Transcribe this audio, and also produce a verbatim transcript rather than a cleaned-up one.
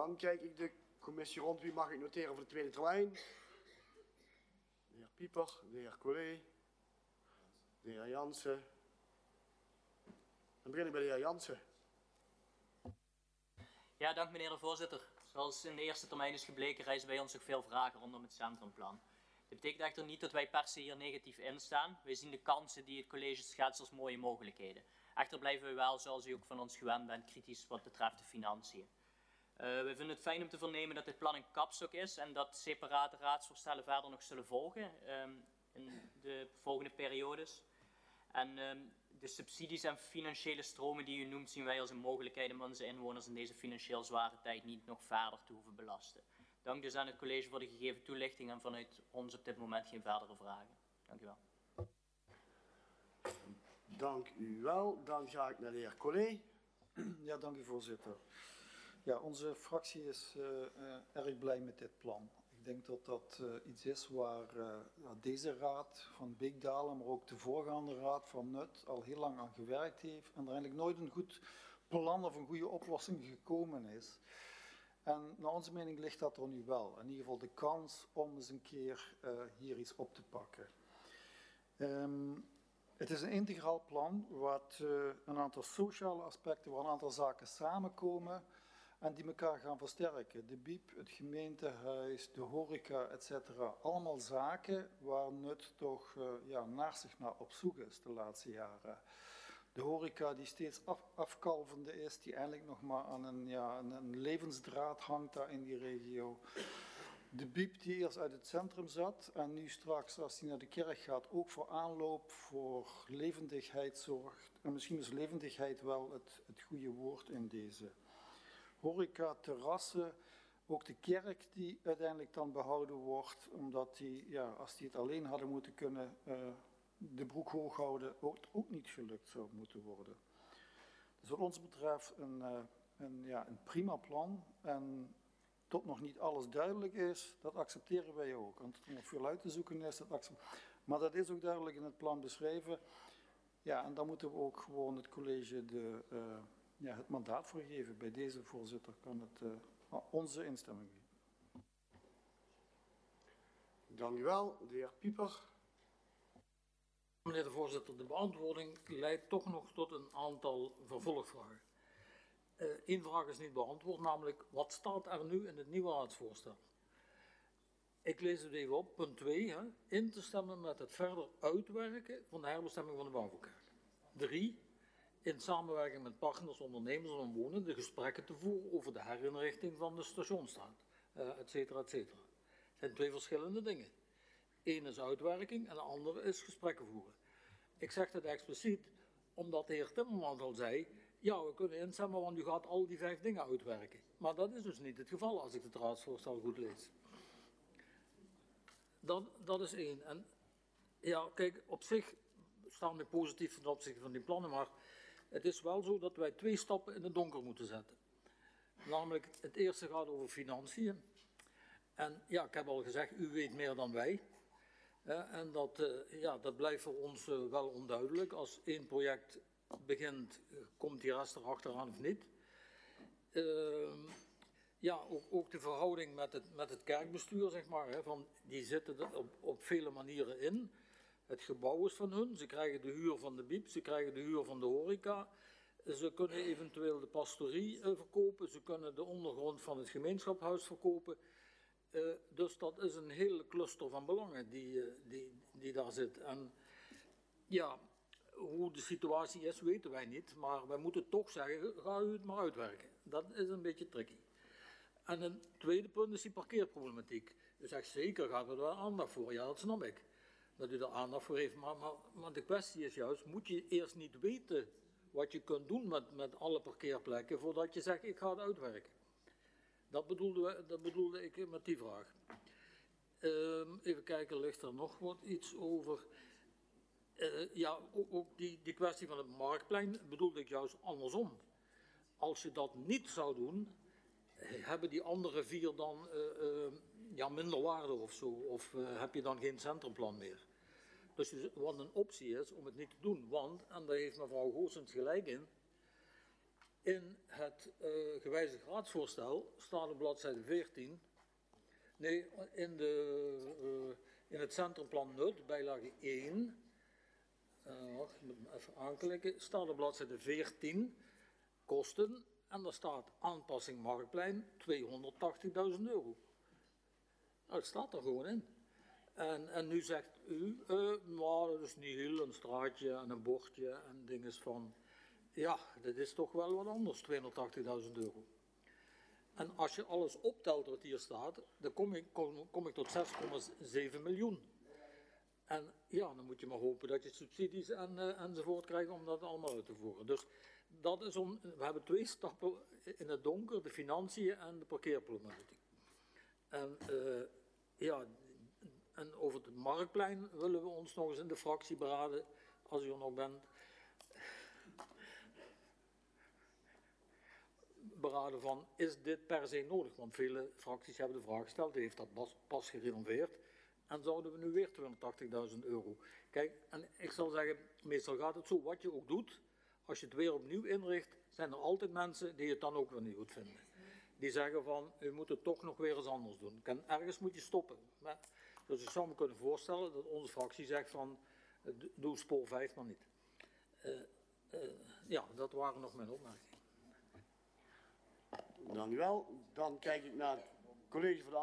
Dan kijk ik de commissie rond. Wie mag ik noteren voor de tweede termijn? De heer Pieper, de heer Collet, de heer Jansen. Dan begin ik bij de heer Jansen. Ja, dank meneer de voorzitter. Zoals in de eerste termijn is gebleken, reizen bij ons ook veel vragen rondom het centrumplan. Dit betekent echter niet dat wij per se hier negatief in staan. Wij zien de kansen die het college schetst als mooie mogelijkheden. Echter blijven we wel, zoals u ook van ons gewend bent, kritisch wat betreft de financiën. Uh, we vinden het fijn om te vernemen dat dit plan een kapstok is en dat separate raadsvoorstellen verder nog zullen volgen um, in de volgende periodes. En um, de subsidies en financiële stromen die u noemt zien wij als een mogelijkheid om onze inwoners in deze financieel zware tijd niet nog verder te hoeven belasten. Dank dus aan het college voor de gegeven toelichting en vanuit ons op dit moment geen verdere vragen. Dank u wel. Dank u wel. Dan ga ik naar de heer Collet. Ja, dank u voorzitter. Ja, onze fractie is uh, uh, erg blij met dit plan. Ik denk dat dat uh, iets is waar uh, deze raad van Beekdalen, maar ook de voorgaande raad van Nut al heel lang aan gewerkt heeft en er eigenlijk nooit een goed plan of een goede oplossing gekomen is. En naar onze mening ligt dat er nu wel. In ieder geval de kans om eens een keer uh, hier iets op te pakken. Um, het is een integraal plan wat uh, een aantal sociale aspecten, waar een aantal zaken samenkomen en die elkaar gaan versterken. De B I E B, het gemeentehuis, de horeca, et cetera. Allemaal zaken waar Nut toch uh, ja, naar zich naar op zoek is de laatste jaren. De horeca die steeds af, afkalvende is, die eigenlijk nog maar aan een, ja, een levensdraad hangt daar in die regio. De B I E B die eerst uit het centrum zat en nu straks als die naar de kerk gaat ook voor aanloop, voor levendigheid zorgt. En misschien is levendigheid wel het, het goede woord in deze. Horeca, terrassen, ook de kerk die uiteindelijk dan behouden wordt, omdat die, ja, als die het alleen hadden moeten kunnen, uh, de broek hoog houden, ook, ook niet gelukt zou moeten worden. Dus wat ons betreft een, uh, een, ja, een prima plan en tot nog niet alles duidelijk is, dat accepteren wij ook. Want er nog veel uit te zoeken is, dat accepteren. Maar dat is ook duidelijk in het plan beschreven. Ja, en dan moeten we ook gewoon het college de, uh, ja, het mandaat voor geven. Bij deze voorzitter kan het uh, onze instemming geven. Dank u wel, de heer Pieper. Meneer de voorzitter, de beantwoording leidt toch nog tot een aantal vervolgvragen. Eén uh, vraag is niet beantwoord, namelijk wat staat er nu in het nieuwe raadsvoorstel? Ik lees het even op, punt twee, hè, in te stemmen met het verder uitwerken van de herbestemming van de bouwvoorkerk. drie. In samenwerking met partners, ondernemers en omwonenden gesprekken te voeren over de herinrichting van de stationsstraat, uh, et cetera, et cetera. Het zijn twee verschillende dingen. Eén is uitwerking en de andere is gesprekken voeren. Ik zeg dat expliciet omdat de heer Timmermans al zei, ja, we kunnen instemmen, want u gaat al die vijf dingen uitwerken. Maar dat is dus niet het geval als ik het raadsvoorstel goed lees. Dat, dat is één. En ja, kijk, op zich staan we positief ten opzichte van die plannen, maar het is wel zo dat wij twee stappen in het donker moeten zetten. Namelijk, het eerste gaat over financiën. En ja, ik heb al gezegd, u weet meer dan wij. En dat, uh, ja, dat blijft voor ons uh, wel onduidelijk. Als één project begint, uh, komt die rest er achteraan of niet. Uh, ja, ook, ook de verhouding met het, met het kerkbestuur, zeg maar, hè, van, die zitten er op, op vele manieren in. Het gebouw is van hun, ze krijgen de huur van de B I E B, ze krijgen de huur van de horeca. Ze kunnen eventueel de pastorie uh, verkopen, ze kunnen de ondergrond van het gemeenschapshuis verkopen. Uh, dus dat is een hele cluster van belangen die, uh, die, die daar zit. En ja, hoe de situatie is, weten wij niet. Maar wij moeten toch zeggen, ga u het maar uitwerken. Dat is een beetje tricky. En een tweede punt is die parkeerproblematiek. U zegt zeker, gaat er wel aandacht voor. Ja, dat snap ik. Dat u er aandacht voor heeft. Maar, maar, maar de kwestie is juist, moet je eerst niet weten wat je kunt doen met, met alle parkeerplekken, voordat je zegt, ik ga het uitwerken. Dat bedoelde, dat bedoelde ik met die vraag. Uh, even kijken, ligt er nog wat iets over? Uh, ja, ook, ook die, die kwestie van het Marktplein bedoelde ik juist andersom. Als je dat niet zou doen, hebben die andere vier dan uh, uh, ja, minder waarde of zo? Of uh, heb je dan geen centrumplan meer? Dus wat een optie is om het niet te doen, want, en daar heeft mevrouw Goossens gelijk in, In het uh, gewijzigd raadsvoorstel staat op bladzijde veertien, nee, in, de, uh, in het centrumplan Nut, bijlage één, uh, wacht, ik moet hem even aanklikken, staat op bladzijde veertien, kosten, en daar staat aanpassing Marktplein tweehonderdtachtigduizend euro. Nou, het staat er gewoon in. En, en nu zegt u, uh, maar dat is niet heel, een straatje en een bordje en dingen van... Ja, dat is toch wel wat anders, tweehonderdtachtigduizend euro. En als je alles optelt wat hier staat, dan kom ik, kom, kom ik tot zes komma zeven miljoen. En ja, dan moet je maar hopen dat je subsidies en, uh, enzovoort krijgt om dat allemaal uit te voeren. Dus dat is om, we hebben twee stappen in het donker, de financiën en de parkeerproblematiek. En uh, ja, en over het Marktplein willen we ons nog eens in de fractie beraden, als u er nog bent. Beraden van, is dit per se nodig? Want vele fracties hebben de vraag gesteld, heeft dat pas, pas gerenoveerd en zouden we nu weer tweehonderdtachtigduizend euro? Kijk, en ik zal zeggen, meestal gaat het zo, wat je ook doet, als je het weer opnieuw inricht, zijn er altijd mensen die het dan ook weer niet goed vinden. Die zeggen van, u moet het toch nog weer eens anders doen. En ergens moet je stoppen. Maar, dus ik zou me kunnen voorstellen dat onze fractie zegt van, doe spoor vijf maar niet. Uh, uh, ja, dat waren nog mijn opmerkingen. Dank u wel. Dan kijk ik naar het college van de